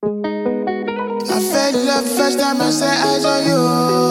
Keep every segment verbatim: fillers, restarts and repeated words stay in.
I fell in love first time I set eyes on you.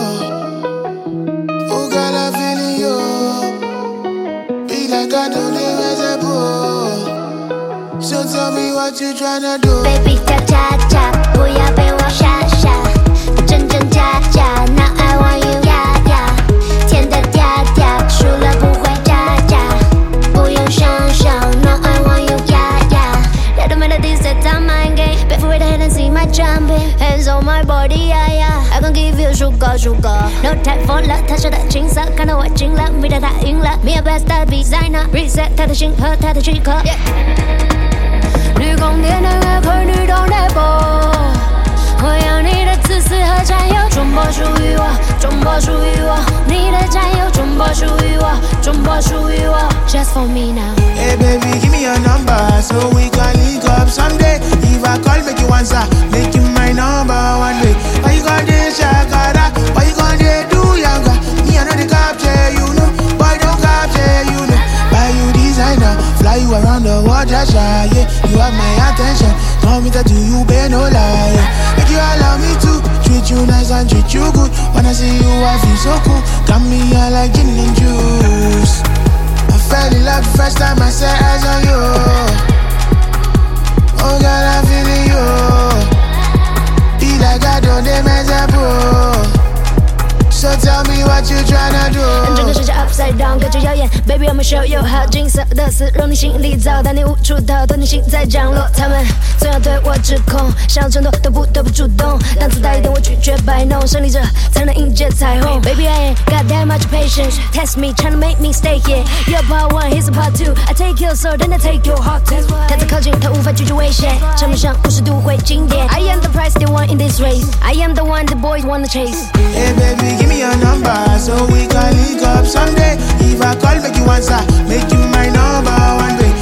Oh girl, I'm feeling you. Be like I don't live as a bull. So tell me what you tryna do. Baby, 跳恰恰，不要被我傻傻，真真假假。Now I want you，呀呀，甜的嗲嗲，输了不会假假，不用想想。Now I want you，呀呀。Let the melody set on my game，别扶 right ahead and see my jumping，hands on my body，呀呀。I gon' give you sugar sugar，no time for love，他说的青涩，看到我惊了，迷到他赢了，me a best designer，reset 他的心和他的躯壳。Yeah 绿光点的乐可女动的波，我要你的自私和占有，中波属于我，中波属于我，你的占有，中波属于我，中波属于我 ，just for me now。 Hey baby, give me your number so we can link up someday. If I call, make you answer, make you my number one day. Why you gon' dey shakara? Why you gon' dey do yanga? Me I know the capture, you know. Boy don't capture, you know. Buy you designer, fly you around the world, just shy, yeah. You have my attention, want me to do you, bear no lie, yeah. Make you allow me to treat you nice and treat you good. When I see you, I feel so cool. Got me all like gin and juice. I fell in love the first time I set eyes on you. Oh girl, I'm feeling you. Be like I don't mess up, bro. So tell me what you tryna do. 整个世界 upside down， 各种谣言 ，Baby I'm show you how 金色的丝绒你心里造，但你无处逃脱，你心在降落。他们总要对我指控，想要争夺都不得不主动，让自大一点我拒绝摆弄，胜利者才能迎接彩虹。Baby I ain't got that much patience, test me tryna make me stay here. You're part one, here's a part two. I take your soul, then I take your heart too. 他再靠近，他无法拒绝危险，场面上五十度会经典。I am the prize they want in this race. I am the one the boys wanna chase. Hey baby, give me your number so we can link up someday. If I call, make you answer, make you my number one day.